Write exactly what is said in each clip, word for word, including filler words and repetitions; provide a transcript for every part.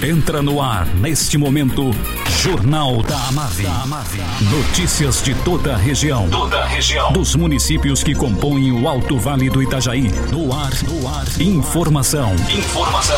Entra no ar, neste momento, Jornal da Amave. Notícias de toda a região. Toda a região. Dos municípios que compõem o Alto Vale do Itajaí. No ar, no ar. Informação. Informação.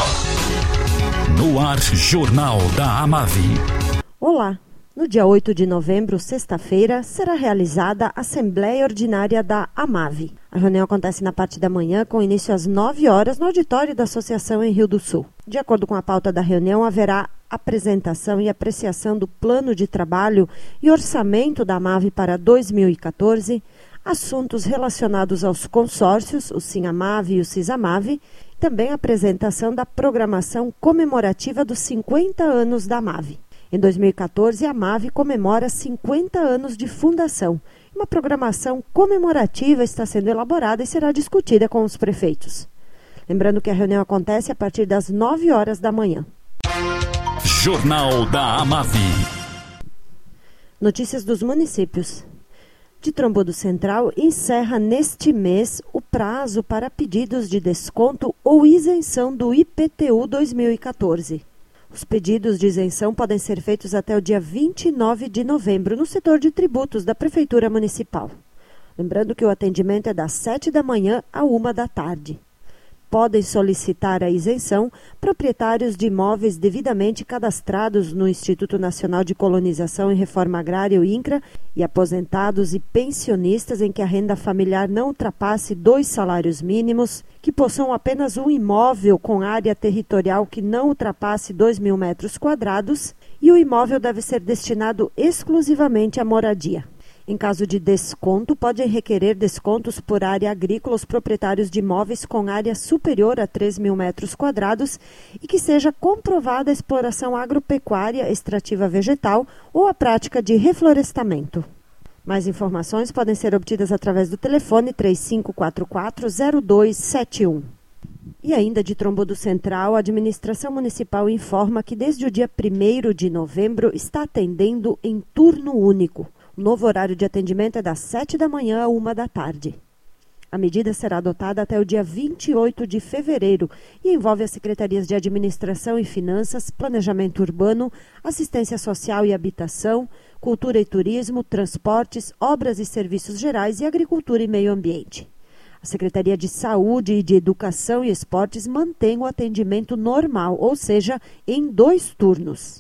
No ar, Jornal da Amave. Olá. No dia oito de novembro, sexta-feira, será realizada a Assembleia Ordinária da Amave. A reunião acontece na parte da manhã, com início às nove horas, no auditório da Associação em Rio do Sul. De acordo com a pauta da reunião, haverá apresentação e apreciação do plano de trabalho e orçamento da Amave para dois mil e quatorze, assuntos relacionados aos consórcios, o SIM-Amave e o CIS-Amave, e também a apresentação da programação comemorativa dos cinquenta anos da Amave. Em dois mil e quatorze, a Amave comemora cinquenta anos de fundação. Uma programação comemorativa está sendo elaborada e será discutida com os prefeitos. Lembrando que a reunião acontece a partir das nove horas da manhã. Jornal da Amave. Notícias dos municípios. De Trombudo Central encerra neste mês o prazo para pedidos de desconto ou isenção do I P T U dois mil e quatorze. Os pedidos de isenção podem ser feitos até o dia vinte e nove de novembro no setor de tributos da Prefeitura Municipal. Lembrando que o atendimento é das sete da manhã à uma da tarde. Podem solicitar a isenção proprietários de imóveis devidamente cadastrados no Instituto Nacional de Colonização e Reforma Agrária, o INCRA, e aposentados e pensionistas em que a renda familiar não ultrapasse dois salários mínimos, que possuam apenas um imóvel com área territorial que não ultrapasse dois mil metros quadrados e o imóvel deve ser destinado exclusivamente à moradia. Em caso de desconto, podem requerer descontos por área agrícola os proprietários de imóveis com área superior a três mil metros quadrados e que seja comprovada a exploração agropecuária, extrativa vegetal ou a prática de reflorestamento. Mais informações podem ser obtidas através do telefone três cinco quatro quatro zero dois sete um. E ainda de Trombudo Central, a administração municipal informa que desde o dia primeiro de novembro está atendendo em turno único. O novo horário de atendimento é das sete da manhã à uma da tarde. A medida será adotada até o dia vinte e oito de fevereiro e envolve as secretarias de Administração e Finanças, Planejamento Urbano, Assistência Social e Habitação, Cultura e Turismo, Transportes, Obras e Serviços Gerais e Agricultura e Meio Ambiente. A Secretaria de Saúde e de Educação e Esportes mantém o atendimento normal, ou seja, em dois turnos.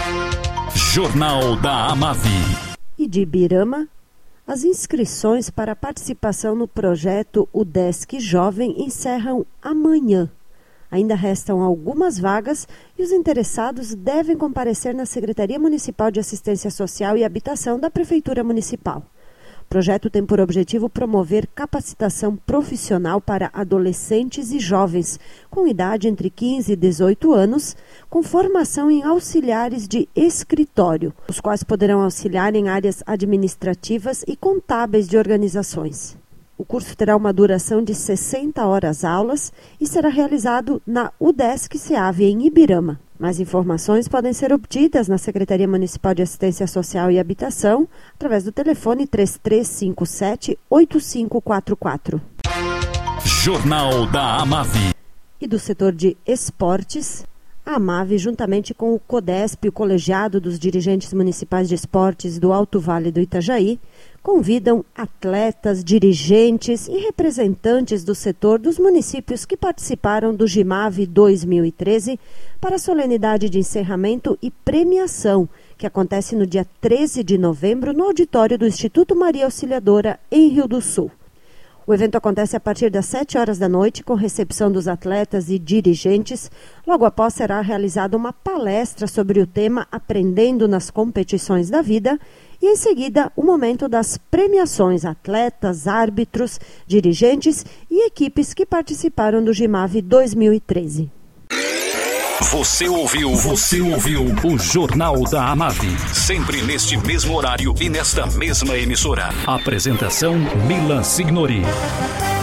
Jornal da Amave. E de Ibirama, as inscrições para a participação no projeto UDESC Jovem encerram amanhã. Ainda restam algumas vagas e os interessados devem comparecer na Secretaria Municipal de Assistência Social e Habitação da Prefeitura Municipal. O projeto tem por objetivo promover capacitação profissional para adolescentes e jovens com idade entre quinze e dezoito anos, com formação em auxiliares de escritório, os quais poderão auxiliar em áreas administrativas e contábeis de organizações. O curso terá uma duração de sessenta horas aulas e será realizado na UDESC SEAV em Ibirama. Mais informações podem ser obtidas na Secretaria Municipal de Assistência Social e Habitação através do telefone três três cinco sete oito cinco quatro quatro. Jornal da Amave. E do setor de esportes, a Amave, juntamente com o CODESP, o Colegiado dos Dirigentes Municipais de Esportes do Alto Vale do Itajaí, convidam atletas, dirigentes e representantes do setor dos municípios que participaram do GIMAVE dois mil e treze para a solenidade de encerramento e premiação, que acontece no dia treze de novembro no auditório do Instituto Maria Auxiliadora, em Rio do Sul. O evento acontece a partir das sete horas da noite, com recepção dos atletas e dirigentes. Logo após será realizada uma palestra sobre o tema Aprendendo nas Competições da Vida e, em seguida, o momento das premiações atletas, árbitros, dirigentes e equipes que participaram do GIMAVE dois mil e treze. Você ouviu, você ouviu o Jornal da Amave, sempre neste mesmo horário e nesta mesma emissora. Apresentação Milan Signori.